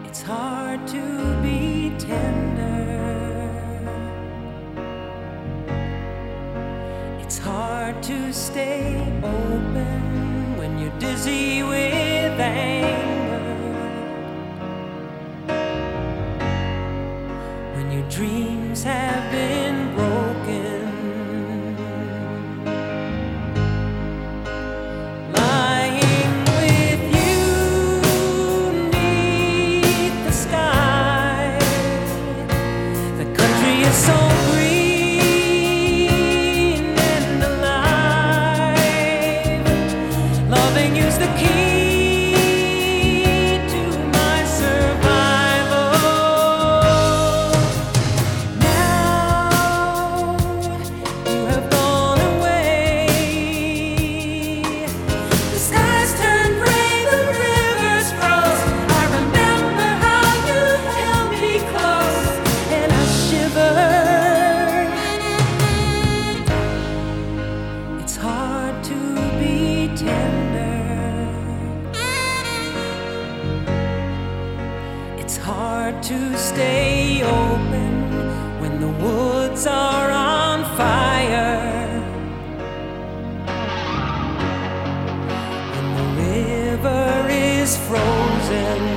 It's hard to be tender. It's hard to stay open when you're dizzy with anger. When your dreams have been broken. So green and alive. Loving you's the key to my survival. Now you have gone away. The skies turn gray, the rivers froze. I remember how you held me close, and I shiver. It's hard to be tender. It's hard to stay open when the woods are on fire, when the river is frozen.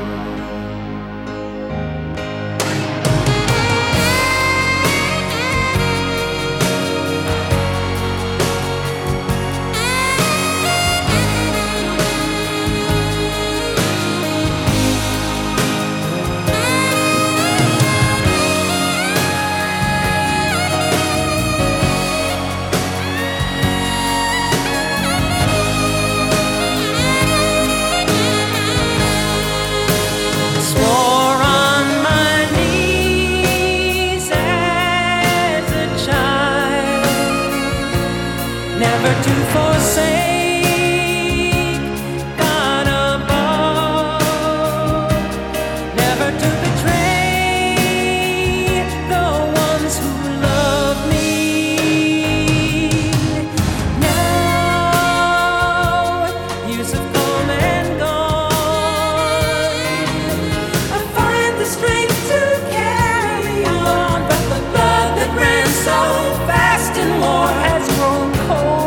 Never to forsake God above, never to betray the ones who love me. Now years have come and gone. I find the strength to carry on, but the blood that ran so fast in war has grown cold.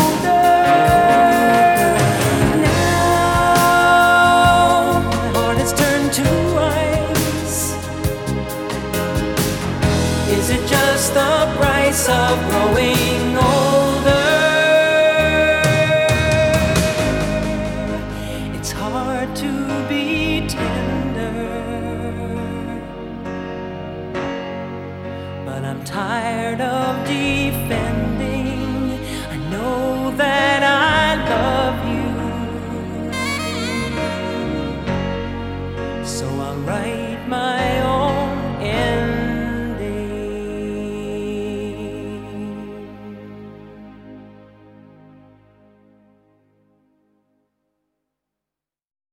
Is it just the price of growing older? It's hard to be tender, but I'm tired of defending. I know that I love you, so I'll write